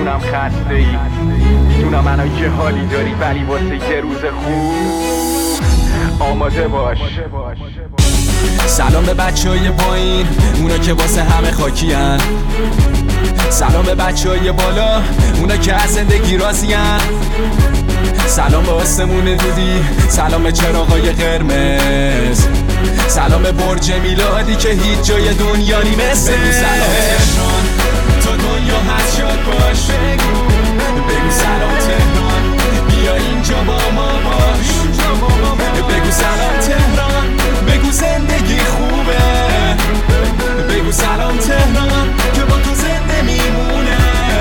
میدونم خسته ای، میدونم الان چه حالی داری، ولی واسه یه روز خوب آماده باش. سلام به بچهای پایین، اونا که واسه همه خاکین. سلام به بچهای بالا، اونا که از زندگی راضین. سلام به آسمون دودی، سلام به چراغای قرمز، سلام به برج میلادی که هیچ جای دنیا نی مثل. بگو سلام تهران، تا دنیا هست شاد باش. بگو سلام تهران، بیا اینجا با ما باش. بگو سلام تهران، بگو زندگی خوبه. بگو سلام تهران که با تو زنده میمونه.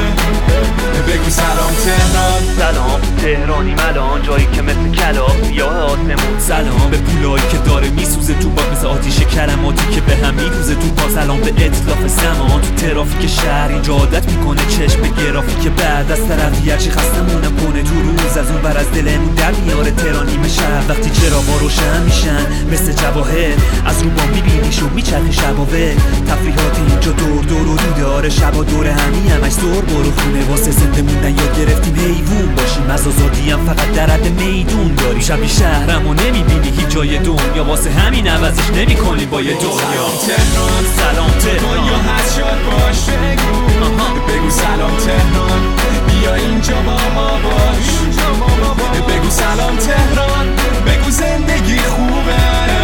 بگو سلام تهران. سلام تهرانی ملان، جایی که مثل کلا سیاه آسمون. سلام به پولایی که داره میسوزه تو باغ، مثل آتیش کلماتی که به هم میدوزه تو پا. سلام به اطلاف زمان تو ترافیک شهر، اینجا عادت میکنه چشم به گرافیک بعد از طرفی هرچی خستمونم کنه تو روز، از اون بر از دلمون در میاره تهرانیم شهر. وقتی چراغا روشن میشن مثل جواهر، از رو ما میبینیش و میچرخی شباور. تفریحات اینجا دور دور و داره، شبا دور همی همش زور. برو خونه واسه زنده موندن یاد گرفتیم حیوون باشیم، از آزادی هم فقط در حد میدون داری. شبی شهرم و نمیبینی هیچ جای دنیا، واسه همین عوضش نمی کنی با یه دنیا. سلام تهران، سلام تهران، دنیا هست شاد باش. بگو سلام تهران، بیا اینجا با ما باش. بگو سلام تهران، بگو زندگی خوبه.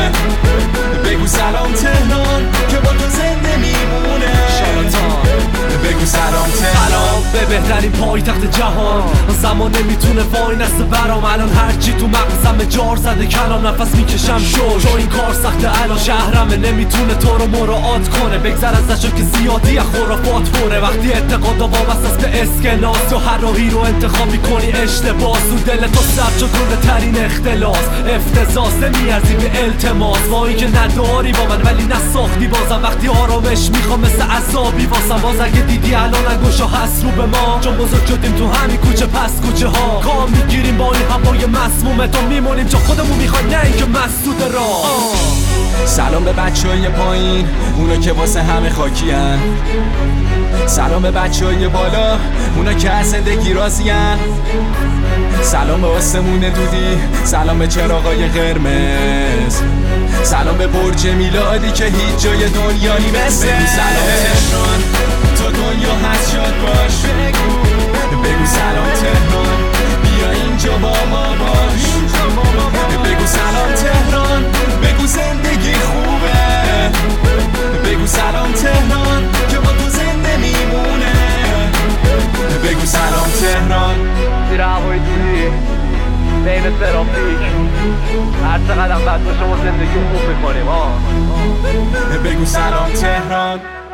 بگو سلام تهران که با تو زنده میمونه. بگو سلام تهران، به بهترین پایتخت جهان. زمان نمیتونه وای نسته برام، الان هرچی تو مغزم جار زده کلام. نفس میکشم شو این کار سخته، الان شهرمه نمیتونه تو رو مراعات کنه. بگذر ازشو که زیادی خرافات پره. وقتی اعتقادا وابسته است به اسکناس، تو هر راهی رو انتخاب میکنی اشتباس. و دل تو سبز شده ترین اختلاس، افتضاح نمیارزی به التماس. با اینکه نداری با من ولی نساختی بازم، وقتی آرامش میخوام مثل عذابی واسم. باز اگه دیدی الان انگوشا هست رو به ما، چون بزرگ شدیم تو همین کوچه پس کوچه ها. کام میگیریم با این هوای مسمومه، تا میمونیم چون خودمون میخوایم نه اینکه مسدود راه. سلام به بچهای پایین، اونا که واسه همه خاکین. سلام به بچهای بالا، اونا که از زندگی راضین. سلام به آسمون دودی، سلام به چراغای قرمز، سلام به برج میلادی که هیچ جای دنیا نی مثل. بگو سلام تهران، تا دنیا هست شاد باش. بگو سلام تهران، بیا اینجا با ما باش. بگو سلام تهران، بگو زندگی خوبه. بگو سلام تهران که با تو زنده میمونه. بگو سلام تهران. زیر هوای دودی بین ترافیک، هر چقدر هم بد باشه ما زندگی خوب میکنیم. بگو سلام تهران.